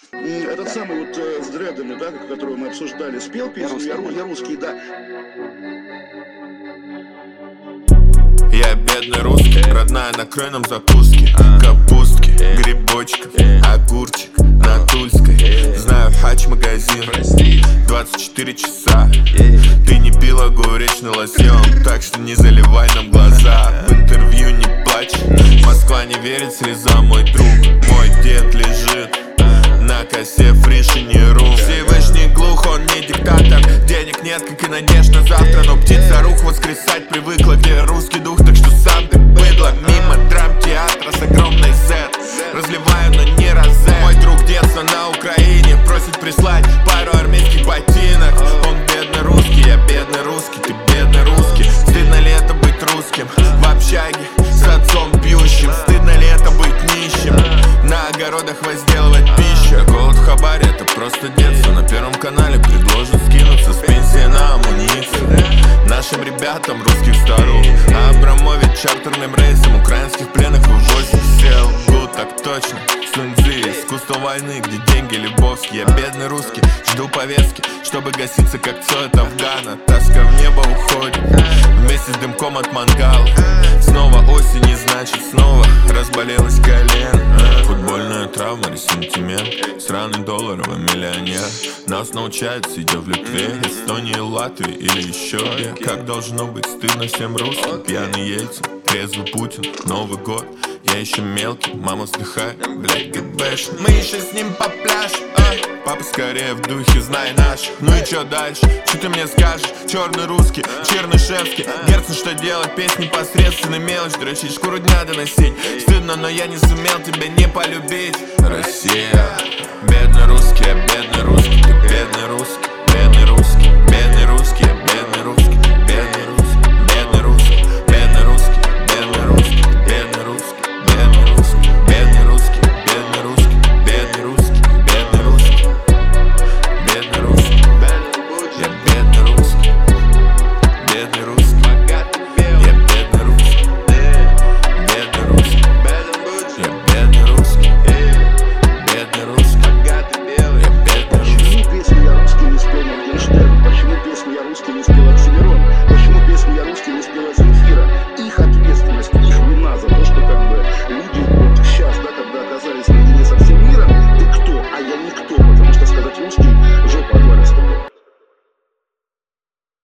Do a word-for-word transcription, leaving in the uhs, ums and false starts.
Этот самый вот э, с дредами, да, которого мы обсуждали, спел песню «Я, я русский», да. Я бедный русский, родная, накрой нам закуски. Капустки, грибочков, огурчик на Тульской. Знаю хач-магазин, двадцать четыре часа. Ты не пил огуречный лосьон, так что не заливай нам глаза. В интервью не плачь, Москва не верит слезам, мой друг. Мой дед лежит на косе фришини.ру. Всевышний глух, он не диктатор. Денег нет, как и надежд на завтра. Но птица рух воскресать привыкла. Где русский дух, так что сам ты быдло. Мимо драмтеатра с огромной зет разливаю, но не розе. Мой друг детства на Украине просит прислать пару армейских ботинок. Он бедный русский, я бедный русский, ты бедный русский. Стыдно ли это быть русским в общаге с отцом пьющим? Стыдно ли это быть нищим, на огородах возделывать пищу? Голод в Хабаре, это просто детство. На Первом канале предложат скинуться с пенсии на амуницию нашим ребятам русских старух. А Абрамович чартерным рейсом украинских пленных вывозит. Все лгут, так точно. Сунь-Цзы, искусство войны, где деньги Лебовский. Я бедный русский, жду повестки, чтобы гаситься как Цой от Афгана. Тоска в небо уходит вместе с дымком от мангала. Снова осень, и значит снова разболелось колено. Футбольная травма, ресентимент, сраный долларовый миллионер. Нас научают, сидя в Литве, Эстонии, Латвии или еще где. Как должно быть стыдно всем русским. Пьяный Ельцин, трезвый Путин, Новый год. Я еще мелкий, мама вздыхает, блядь, ГБш. Мы еще с ним по пляжу, а? Папа скорее в духе, знай наш. Ну и чё дальше? Что ты мне скажешь? Черный русский, Чернышевский, Герцен, что делать? Песни посредственный мелочь, дрочить, шкуру дня доносить. Стыдно, но я не сумел тебя не полюбить. Россия,